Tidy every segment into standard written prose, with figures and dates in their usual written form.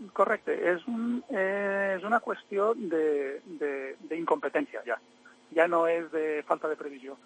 Correcte. És una qüestió d'incompetència, ja. Ja no és de falta de previsió.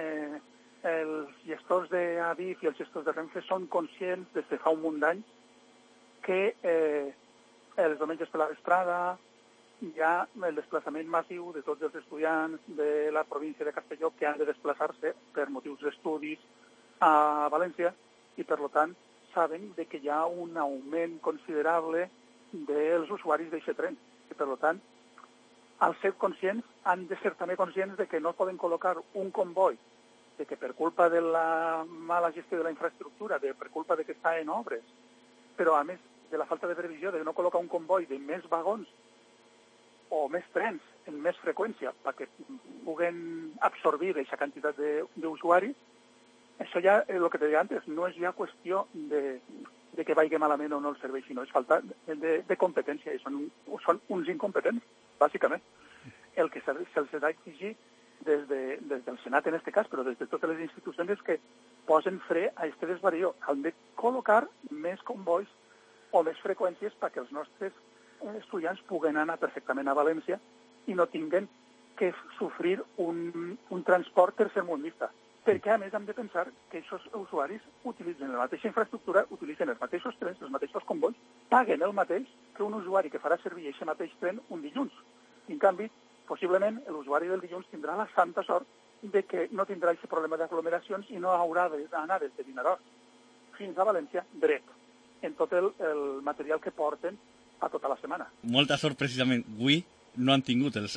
Els gestors d'Adif i els gestors de Renfe són conscients des de fa un munt d'anys que els diumenges per la vesprada hi ha el desplaçament massiu de tots els estudiants de la província de Castelló que han de desplaçar-se per motius d'estudis a València i, per tant, saben que hi ha un augment considerable dels usuaris d'aquest tren. I, per tant, al ser conscients, han de ser també conscients de que no poden col·locar un comboi, de que per culpa de la mala gestió de la infraestructura, per culpa de que està en obres, però a més de la falta de previsió de no col·locar un comboi de més vagons o més trens en més freqüència perquè puguen absorbir aquesta quantitat d'usuaris, això ja, el que te deia antes, no és ja qüestió de que vagi malament o no el servei, sinó és falta de competència, i són uns incompetents, bàsicament. El que se'ls ha d'exigir des del Senat en aquest cas, però des de totes les institucions, és que posen fre a aquest desvarió. Han de col·locar més convois o més freqüències perquè els nostres estudiants puguen anar perfectament a València i no tinguen que sofrir un transport tercermundista. Perquè, a més, hem de pensar que aquests usuaris utilitzen la mateixa infraestructura, utilitzen els mateixos trens, els mateixos convois, paguen el mateix que un usuari que farà servir aquest mateix tren un dilluns. I, en canvi, possiblement, l'usuari del dilluns tindrà la santa sort de que no tindrà aquest problema d'aglomeracions i no haurà d'anar des de Vinaròs fins a València dret en tot el material que porten a tota la setmana. Molta sort, precisament. Avui no han tingut els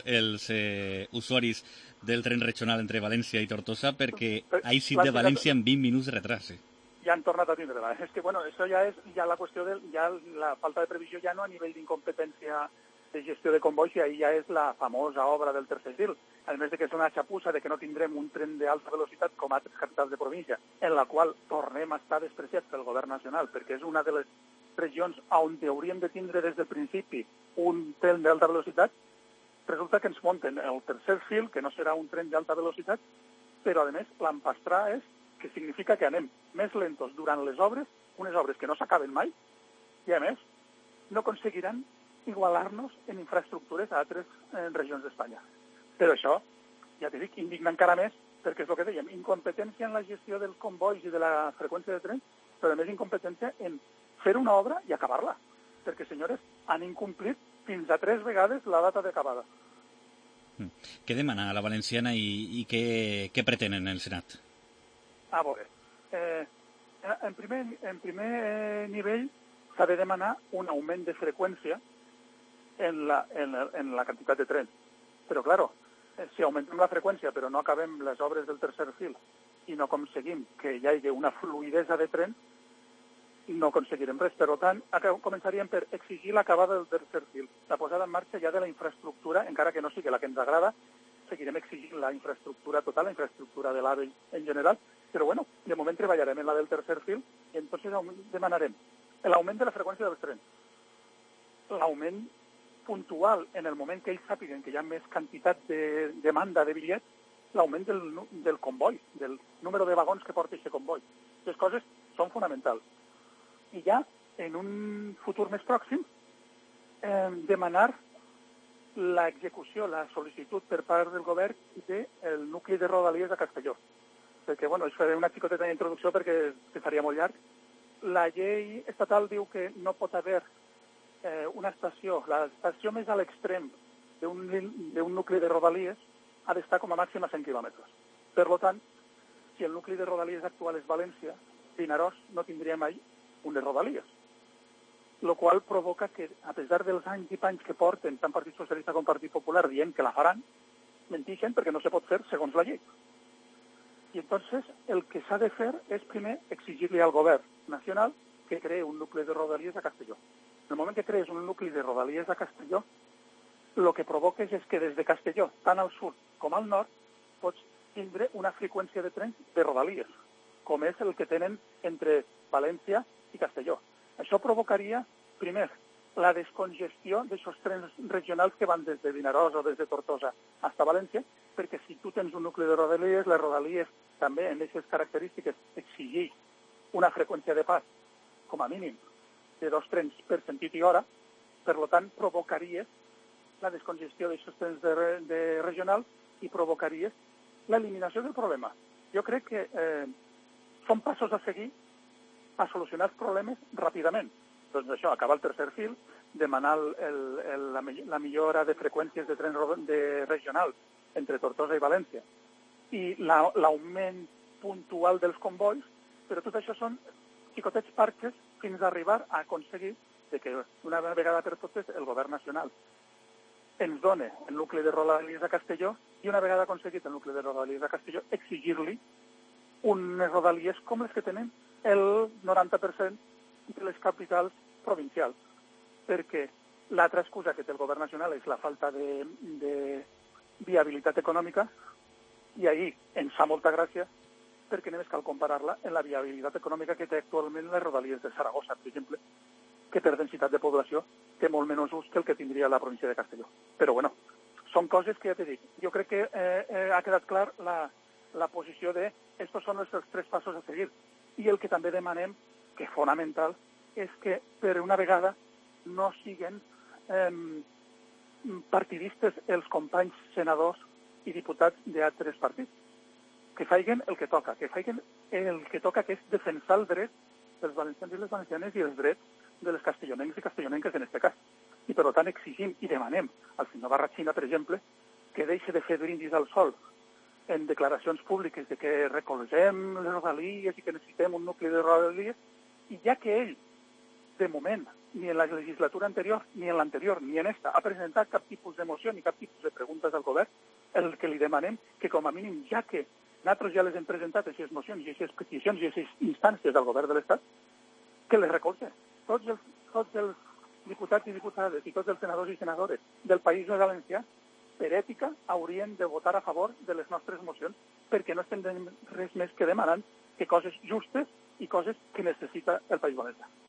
usuaris del tren regional entre València i Tortosa perquè ha eixit de València en 20 minuts de retras. Ja han tornat a tindre. És que, bueno, això ja és la qüestió la falta de previsió ja no a nivell d'incompetència de gestió de convois, i ahir ja és la famosa obra del tercer fil. A més de que és una xapussa de que no tindrem un tren d'alta velocitat com a altres capitals de província, en la qual tornem a estar despreciats pel govern nacional, perquè és una de les regions on hauríem de tindre des del principi un tren d'alta velocitat. Resulta que ens munten el tercer fil, que no serà un tren d'alta velocitat, però, a més, l'empastrar que significa que anem més lentos durant les obres, unes obres que no s'acaben mai, i, a més, no aconseguiran igualar-nos en infraestructures a altres regions d'Espanya. Però això, ja t'he dit, indigna encara més, perquè és el que dèiem, incompetència en la gestió dels convois i de la freqüència de trens, però, a més, incompetència en fer una obra i acabar-la. Perquè, senyores, han incomplit fins a 3 vegades la data d'acabada. Què demana la valenciana i què pretenen el Senat? A veure, en primer nivell s'ha de demanar un augment de freqüència en la quantitat de trens. Però, clar, si augmentem la freqüència però no acabem les obres del tercer fil i no aconseguim que hi hagi una fluïdesa de trens, no aconseguirem res. Per tant, començaríem per exigir l'acabada del tercer fil, la posada en marxa ja de la infraestructura, encara que no sigui la que ens agrada, seguirem exigint la infraestructura total, la infraestructura de l'AVE en general, però bueno, de moment treballarem en la del tercer fil i entonces demanarem l'augment de la freqüència dels trens, l'augment puntual en el moment que ells sàpiguen que hi ha més quantitat de demanda de bitllets, l'augment del comboi, del número de vagons que porta aquest comboi. Les coses són fonamentals. I ja, en un futur més pròxim, demanar l'execució, la sol·licitud per part del govern del nucli de Rodalies de Castelló. Perquè, bueno, això faré una xicoteta d'introducció perquè faria molt llarg. La llei estatal diu que no pot haver una estació, l'estació més a l'extrem d'un nucli de Rodalies ha d'estar com a màxim a 100 quilòmetres. Per tant, si el nucli de Rodalies actual és València, Vinaròs no tindria mai un de Rodalies. El qual provoca que, a pesar dels anys i panys que porten tant Partit Socialista com Partit Popular dient que la faran, mentixen perquè no se pot fer segons la llei. I entonces el que s'ha de fer és primer exigir-li al govern nacional que creï un nucli de Rodalies a Castelló. En el moment que crees un nucli de Rodalies a Castelló, el que provoques és que des de Castelló, tant al sud com al nord, pots tindre una freqüència de trens de Rodalies, com és el que tenen entre València i Castelló. Això provocaria, primer, la descongestió d'aquests trens regionals que van des de Vinaròs o des de Tortosa fins a València, perquè si tu tens un nucli de Rodalies, les Rodalies també en aquestes característiques exigeix una freqüència de pas, com a mínim, de 2 trens per sentit i hora, Per tant, provocaries la descongestió d'aquests trens de regional i provocaries l'eliminació del problema. Jo crec que són passos a seguir a solucionar els problemes ràpidament. Doncs això, acabar el tercer fil, demanar la millora de freqüències de tren regional entre Tortosa i València i l'augment puntual dels convois, però tot això són xicotets parques fins a arribar a aconseguir que una vegada per totes el govern nacional ens dona el nucli de Rodalies a Castelló i una vegada aconseguit el nucli de Rodalies a Castelló exigir-li unes Rodalies com les que tenen el 90% de les capitals provincials, perquè l'altra excusa que té el govern nacional és la falta de viabilitat econòmica i ahir ens fa molta gràcia perquè només cal comparar-la en la viabilitat econòmica que té actualment les Rodalies de Saragossa, per exemple, que per densitat de població té molt menys ús que el que tindria la província de Castelló. Però, bueno, són coses que ja t'he dit. Jo crec que ha quedat clar la posició de estos són els 3 passos a seguir. I el que també demanem, que és fonamental, és que per una vegada no siguen partidistes els companys senadors i diputats d'altres partits. Que faiguen el que toca, que és defensar el dret dels valencians i les valencianes i els drets de les castellonencs i castellonenques en aquest cas. I per tant exigim i demanem al senyor Barrachina, per exemple, que deixi de fer brindis al sol en declaracions públiques de que recolzem les Rodalies i que necessitem un nucli de Rodalies, i ja que ell, de moment, ni en la legislatura anterior, ni en l'anterior, ni en esta, ha presentat cap tipus de moció ni cap tipus de preguntes al govern, el que li demanem que com a mínim, ja que nosaltres ja les hem presentat, aquestes mocions i aquestes peticions i aquestes instàncies del govern de l'Estat, que les recolze. Tots els diputats i diputades i tots els senadors i senadores del País Valencià, per ètica, haurien de votar a favor de les nostres mocions, perquè no estem res més que demanant que coses justes i coses que necessita el País Valencià.